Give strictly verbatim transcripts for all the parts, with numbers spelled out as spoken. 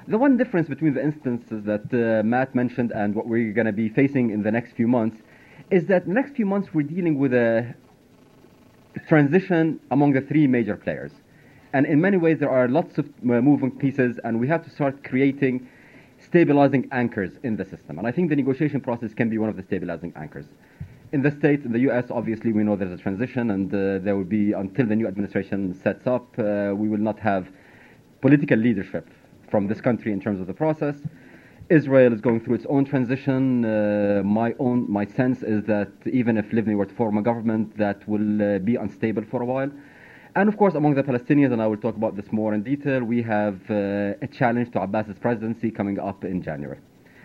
The one difference between the instances that uh, Matt mentioned and what we're going to be facing in the next few months is that the next few months we're dealing with a transition among the three major players. And in many ways, there are lots of uh, moving pieces, and we have to start creating stabilizing anchors in the system. And I think the negotiation process can be one of the stabilizing anchors. In the States, in the U S, obviously, we know there's a transition, and uh, there will be, until the new administration sets up, uh, we will not have political leadership from this country in terms of the process. Israel is going through its own transition. Uh, my own, my sense is that even if Livni were to form a government, that will uh, be unstable for a while. And of course, among the Palestinians, and I will talk about this more in detail, we have uh, a challenge to Abbas's presidency coming up in January.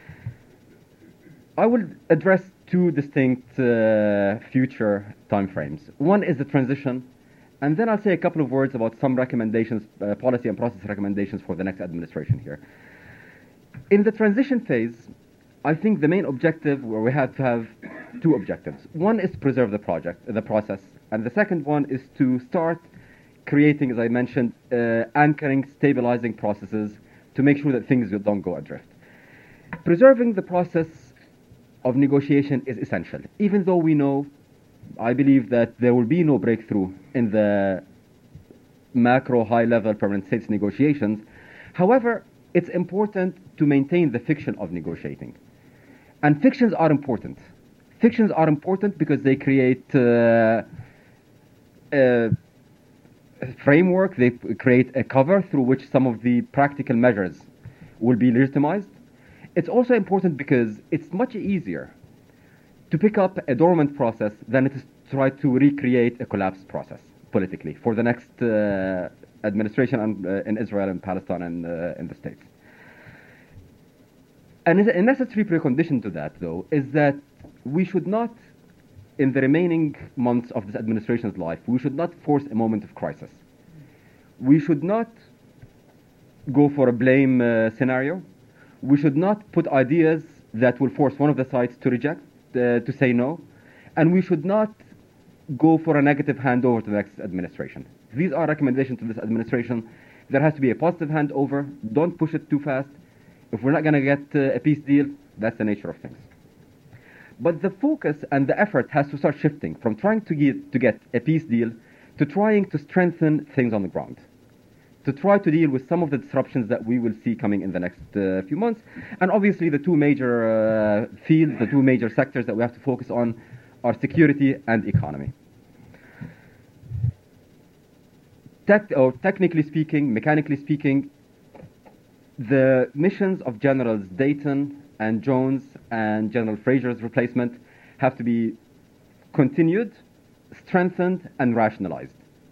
I will address two distinct uh, future timeframes. One is the transition, and then I'll say a couple of words about some recommendations, uh, policy and process recommendations for the next administration here. In the transition phase, I think the main objective, where we have to have two objectives. One is to preserve the project, the process, and the second one is to start creating, as I mentioned, uh, anchoring, stabilizing processes to make sure that things don't go adrift. Preserving the process of negotiation is essential, even though we know, I believe that there will be no breakthrough in the macro high-level permanent states negotiations. However, it's important to maintain the fiction of negotiating. And fictions are important. Fictions are important because they create uh, a framework, they create a cover through which some of the practical measures will be legitimized. It's also important because it's much easier to pick up a dormant process than it is to try to recreate a collapsed process politically for the next uh, administration and, uh, in Israel and Palestine and uh, in the States. And a necessary precondition to that, though, is that we should not, in the remaining months of this administration's life, we should not force a moment of crisis. We should not go for a blame uh, scenario. We should not put ideas that will force one of the sides to reject, uh, to say no. And we should not go for a negative handover to the next administration. These are recommendations to this administration. There has to be a positive handover. Don't push it too fast. If we're not going to get uh, a peace deal, that's the nature of things. But the focus and the effort has to start shifting from trying to get, to get a peace deal to trying to strengthen things on the ground, to try to deal with some of the disruptions that we will see coming in the next uh, few months. And obviously the two major uh, fields, the two major sectors that we have to focus on are security and economy. Tech, or technically speaking, mechanically speaking, the missions of Generals Dayton and Jones and General Fraser's replacement have to be continued, strengthened, and rationalized.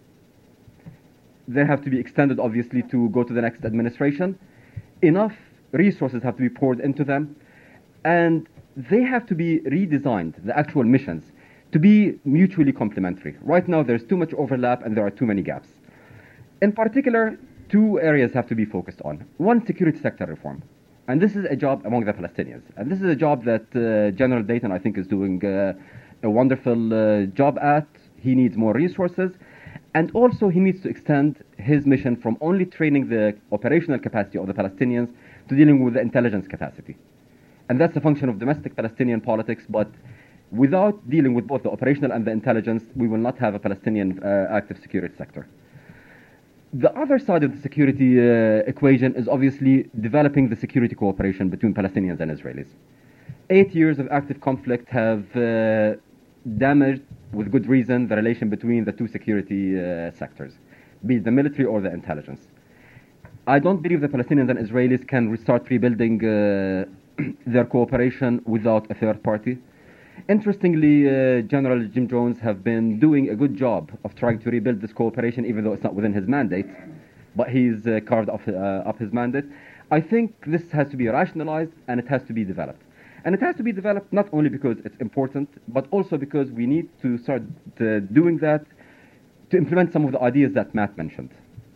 They have to be extended, obviously, to go to the next administration. Enough resources have to be poured into them, and they have to be redesigned, the actual missions, to be mutually complementary. Right now, there's too much overlap, and there are too many gaps. In particular, two areas have to be focused on. One, security sector reform. And this is a job among the Palestinians. And this is a job that uh, General Dayton, I think, is doing uh, a wonderful uh, job at. He needs more resources. And also, he needs to extend his mission from only training the operational capacity of the Palestinians to dealing with the intelligence capacity. And that's a function of domestic Palestinian politics, but without dealing with both the operational and the intelligence, we will not have a Palestinian uh, active security sector. The other side of the security uh, equation is obviously developing the security cooperation between Palestinians and Israelis. Eight years of active conflict have uh, damaged, with good reason, the relation between the two security uh, sectors, be it the military or the intelligence. I don't believe the Palestinians and Israelis can restart rebuilding uh, their cooperation without a third party. Interestingly, uh, General Jim Jones have been doing a good job of trying to rebuild this cooperation, even though it's not within his mandate, but he's uh, carved up, uh, up his mandate. I think this has to be rationalized and it has to be developed. And it has to be developed not only because it's important, but also because we need to start uh, doing that to implement some of the ideas that Matt mentioned.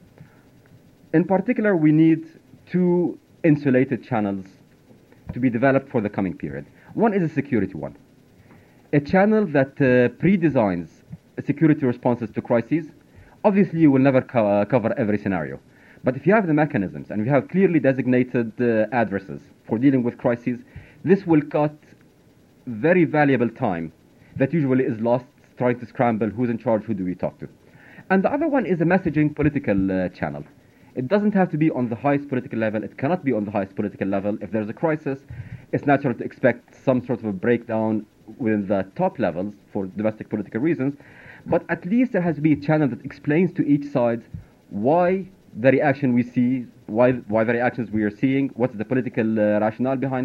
In particular, we need two insulated channels to be developed for the coming period. One is a security one. A channel that uh, pre-designs security responses to crises. Obviously, you will never co- uh, cover every scenario. But if you have the mechanisms and you have clearly designated uh, addresses for dealing with crises, this will cut very valuable time that usually is lost trying to scramble who's in charge, who do we talk to. And the other one is a messaging political uh, channel. It doesn't have to be on the highest political level. It cannot be on the highest political level. If there's a crisis, it's natural to expect some sort of a breakdown within the top levels for domestic political reasons. But at least there has to be a channel that explains to each side why the reaction we see, why, why the reactions we are seeing, what's the political uh, rationale behind